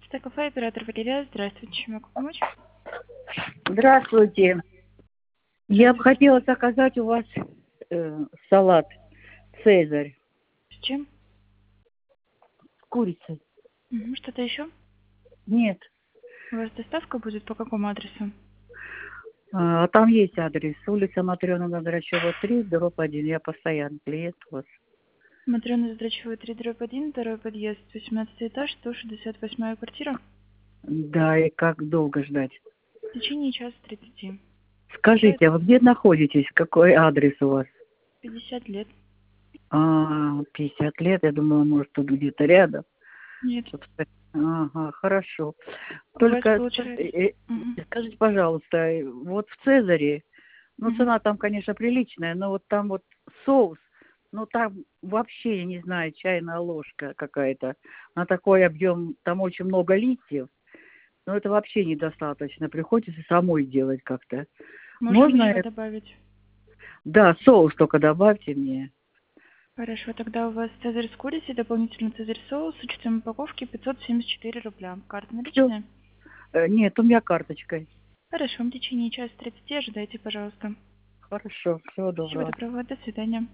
11 кафе, оператор Валерия. Здравствуйте, чем могу помочь? Здравствуйте. Я бы хотела заказать у вас салат «Цезарь» С чем? с курицей. Что-то еще? Нет. У вас доставка будет по какому адресу? Там есть адрес. Улица Матрёна Драчева, 3, дробь 1. Я постоянный клиент у вас. Матрёна Здрачева, 3/1, второй подъезд, 18 этаж, 168 квартира. Да, и как долго ждать? В течение часа 30. Скажите, а вы где находитесь? Какой адрес у вас? 50 лет. 50 лет. Я думала, может, тут где-то рядом. Нет. Ага, хорошо. У вас Только получается... скажите, пожалуйста, вот в «Цезаре», ну, цена там, конечно, приличная, но вот там вот соус, ну, там вообще, я не знаю, чайная ложка какая-то, на такой объем, там очень много листьев, но это вообще недостаточно, приходится самой делать как-то. Можем Можно еще это? добавить. Да, соус только добавьте мне. Хорошо, тогда у вас цезарь с курицей, дополнительно цезарь соус, с учетом упаковки 574 рубля. Карта Все. наличная? Нет, у меня карточкой. Хорошо, в течение часа 30 ожидайте, пожалуйста. Хорошо, всего Всего доброго. доброго, до свидания.